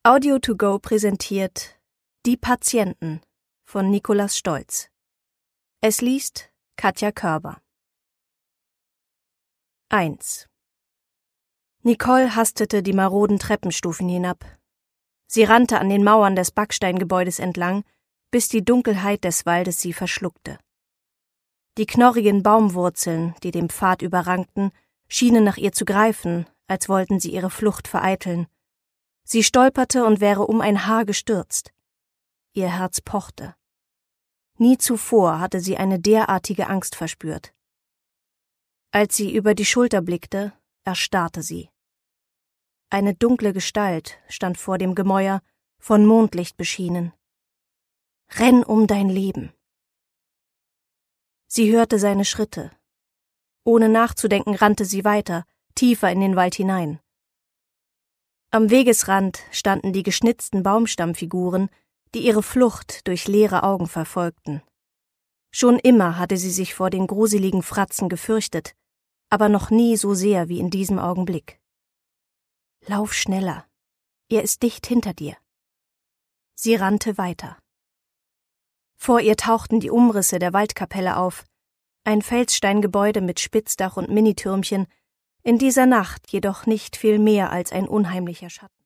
Audio2Go präsentiert Die Patienten von Nikolaus Stolz. Es liest Katja Körber. 1. Nicole hastete die maroden Treppenstufen hinab. Sie rannte an den Mauern des Backsteingebäudes entlang, bis die Dunkelheit des Waldes sie verschluckte. Die knorrigen Baumwurzeln, die den Pfad überrankten, schienen nach ihr zu greifen, als wollten sie ihre Flucht vereiteln. Sie stolperte und wäre um ein Haar gestürzt. Ihr Herz pochte. Nie zuvor hatte sie eine derartige Angst verspürt. Als sie über die Schulter blickte, erstarrte sie. Eine dunkle Gestalt stand vor dem Gemäuer, von Mondlicht beschienen. »Renn um dein Leben!« Sie hörte seine Schritte. Ohne nachzudenken rannte sie weiter, tiefer in den Wald hinein. Am Wegesrand standen die geschnitzten Baumstammfiguren, die ihre Flucht durch leere Augen verfolgten. Schon immer hatte sie sich vor den gruseligen Fratzen gefürchtet, aber noch nie so sehr wie in diesem Augenblick. »Lauf schneller, er ist dicht hinter dir.« Sie rannte weiter. Vor ihr tauchten die Umrisse der Waldkapelle auf, ein Felssteingebäude mit Spitzdach und Minitürmchen, in dieser Nacht jedoch nicht viel mehr als ein unheimlicher Schatten.